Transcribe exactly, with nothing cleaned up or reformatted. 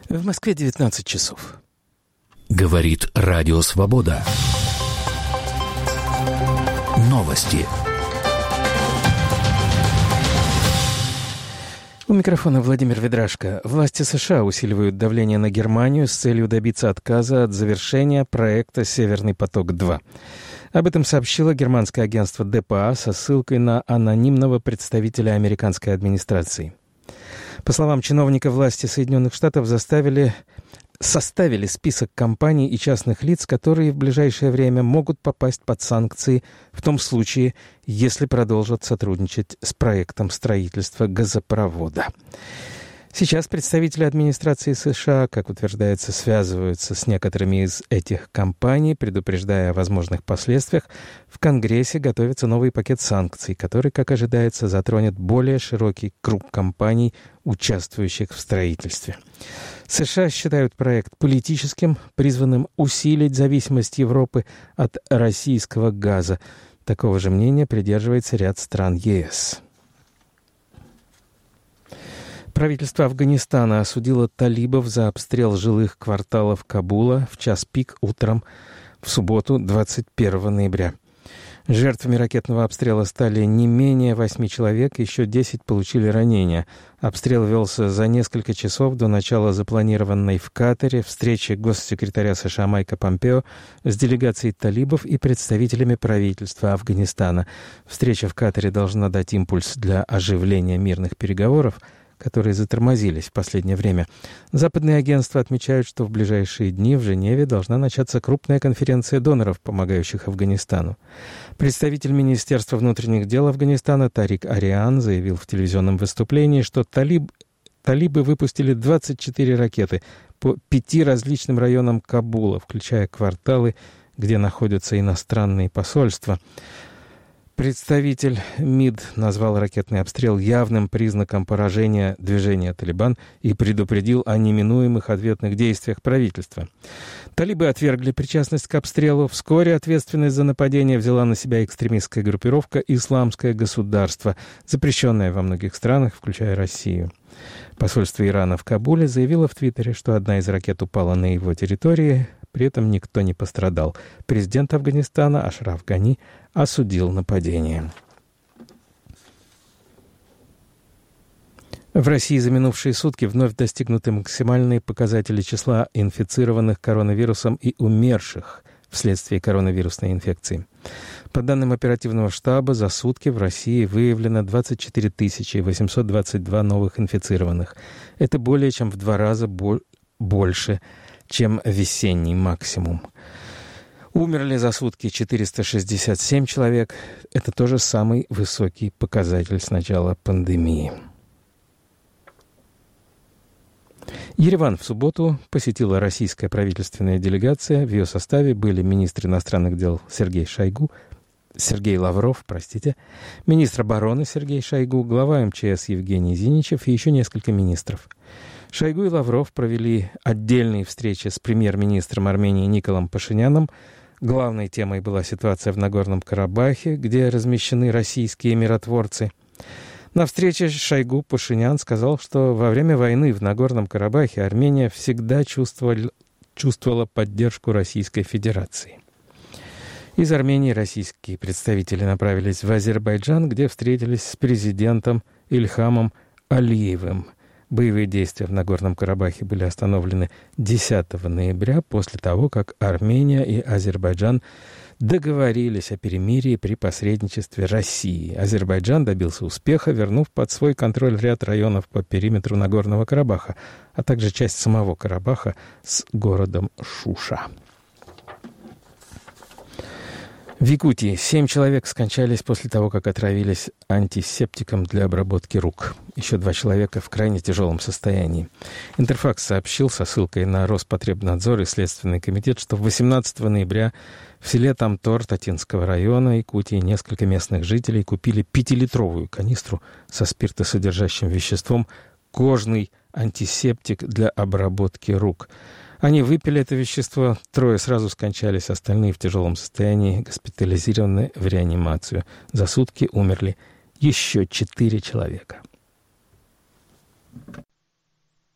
В Москве девятнадцать часов. Говорит Радио Свобода. Новости. У микрофона Владимир Ведрашко. Власти США усиливают давление на Германию с целью добиться отказа от завершения проекта «Северный поток-два». Об этом сообщило германское агентство дэ пэ а со ссылкой на анонимного представителя американской администрации. По словам чиновника, власти Соединенных Штатов заставили, составили список компаний и частных лиц, которые в ближайшее время могут попасть под санкции в том случае, если продолжат сотрудничать с проектом строительства газопровода. Сейчас представители администрации США, как утверждается, связываются с некоторыми из этих компаний, предупреждая о возможных последствиях. В Конгрессе готовится новый пакет санкций, который, как ожидается, затронет более широкий круг компаний, участвующих в строительстве. США считают проект политическим, призванным усилить зависимость Европы от российского газа. Такого же мнения придерживается ряд стран е эс. Правительство Афганистана осудило талибов за обстрел жилых кварталов Кабула в час пик утром в субботу, двадцать первого ноября. Жертвами ракетного обстрела стали не менее восьми человек, еще десять получили ранения. Обстрел велся за несколько часов до начала запланированной в Катаре встречи госсекретаря США Майка Помпео с делегацией талибов и представителями правительства Афганистана. Встреча в Катаре должна дать импульс для оживления мирных переговоров, которые затормозились в последнее время. Западные агентства отмечают, что в ближайшие дни в Женеве должна начаться крупная конференция доноров, помогающих Афганистану. Представитель Министерства внутренних дел Афганистана Тарик Ариан заявил в телевизионном выступлении, что талиб, талибы выпустили двадцать четыре ракеты по пяти различным районам Кабула, включая кварталы, где находятся иностранные посольства. Представитель МИД назвал ракетный обстрел явным признаком поражения движения «Талибан» и предупредил о неминуемых ответных действиях правительства. Талибы отвергли причастность к обстрелу. Вскоре ответственность за нападение взяла на себя экстремистская группировка «Исламское государство», запрещенная во многих странах, включая Россию. Посольство Ирана в Кабуле заявило в Твиттере, что одна из ракет упала на его территории, при этом никто не пострадал. Президент Афганистана Ашраф Гани осудил нападение. В России за минувшие сутки вновь достигнуты максимальные показатели числа инфицированных коронавирусом и умерших вследствие коронавирусной инфекции. По данным оперативного штаба, за сутки в России выявлено двадцать четыре тысячи восемьсот двадцать два новых инфицированных. Это более чем в два раза бо- больше, чем весенний максимум. Умерли за сутки четыреста шестьдесят семь человек. Это тоже самый высокий показатель с начала пандемии. Ереван в субботу посетила российская правительственная делегация. В ее составе были министр иностранных дел Сергей Шойгу, Сергей Лавров, простите, министр обороны Сергей Шойгу, глава эм че эс Евгений Зиничев и еще несколько министров. Шойгу и Лавров провели отдельные встречи с премьер-министром Армении Николом Пашиняном. Главной темой была ситуация в Нагорном Карабахе, где размещены российские миротворцы. На встрече Шойгу Пашинян сказал, что во время войны в Нагорном Карабахе Армения всегда чувствовала, чувствовала поддержку Российской Федерации. Из Армении российские представители направились в Азербайджан, где встретились с президентом Ильхамом Алиевым. Боевые действия в Нагорном Карабахе были остановлены десятого ноября после того, как Армения и Азербайджан договорились о перемирии при посредничестве России. Азербайджан добился успеха, вернув под свой контроль ряд районов по периметру Нагорного Карабаха, а также часть самого Карабаха с городом Шуша. В Якутии семь человек скончались после того, как отравились антисептиком для обработки рук. Еще два человека в крайне тяжелом состоянии. Интерфакс сообщил со ссылкой на Роспотребнадзор и Следственный комитет, что восемнадцатого ноября в селе Тамтор Татинского района Якутии несколько местных жителей купили пятилитровую канистру со спиртосодержащим веществом «Кожный антисептик для обработки рук». Они выпили это вещество, трое сразу скончались, остальные в тяжелом состоянии госпитализированы в реанимацию. За сутки умерли еще четыре человека.